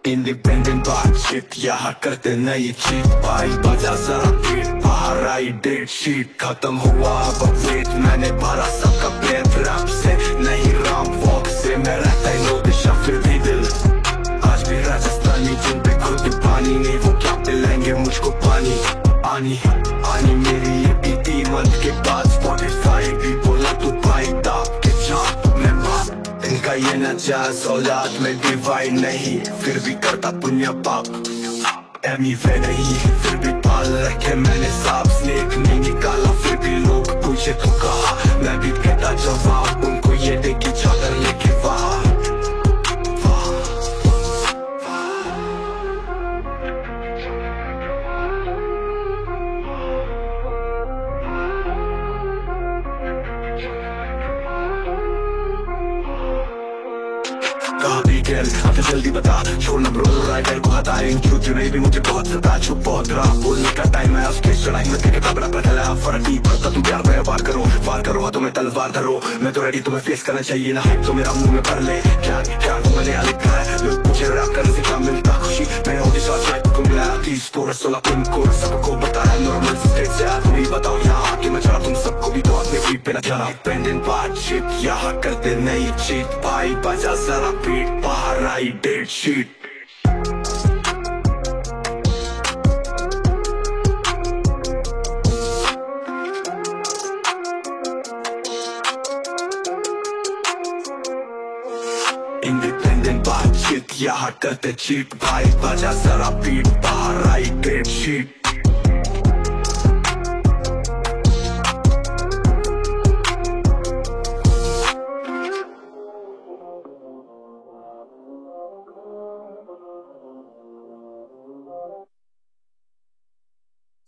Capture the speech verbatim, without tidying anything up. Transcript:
independent बातचीत यहाँ करते नहीं चीट भाई बजा जरा पीट बाहर आई डेट शीट खत्म हुआ अब वेट मैंने भरा सबका पेट रैप से नहीं राम वॉक से मैं रहता ही नो दिशा फिर भी दिल आज भी राजस्थानी जिन पे खुद पानी नहीं वो क्या पिलाएंगे मुझको पानी आनी आनी मेरी ये बीती मंथ के बाद स्पॉटिफाई भी बोला तू भाई दाब के चाप मैं बाप इनका ये नजाज औलाद में डिवाइड नहीं फिर भी करता पुण्य पाप एमी वे नहीं फिर भी पाल रखे मैंने सांप स्नेक नहीं निकाला फिर भी लोग पूछे तो कहा मैं भी कहता जवाब उनको ये दे की चादर लेके वहा अब जल्दी बता छोड़ना ब्रो राइडर को हटा इन क्यों नहीं भी मुझे बहुत सता छुप बहुत रहा बोलने का टाइम है उसके चढ़ाई में तेरे कबरा पर चला फर्क नहीं पड़ता तुम प्यार में वार करो वार करो तो मैं तलवार धरो मैं तो रेडी तुम्हें फेस करना चाहिए ना तो मेरा मुंह में भर ले क्या क्या मैंने लिखा है लोग मुझे रैप करने से क्या मिलता खुशी मैं होगी साथ तुम गया तीस तो सोलह पिन कोड सबको बताया नॉर्मल स्टेज से नहीं बताओ यहाँ आके मैं चला तुम सबको भी बहुत में बीट पे ना चला इंडिपेंडेंट बातचीत यहाँ करते नहीं चीट भाई बजा जरा पीट बाहर आई डेट शीट इंडिपेंडेंट बातचीत यहाँ करते चीट भाई बजा जरा पीट बाहर आई डेट शीट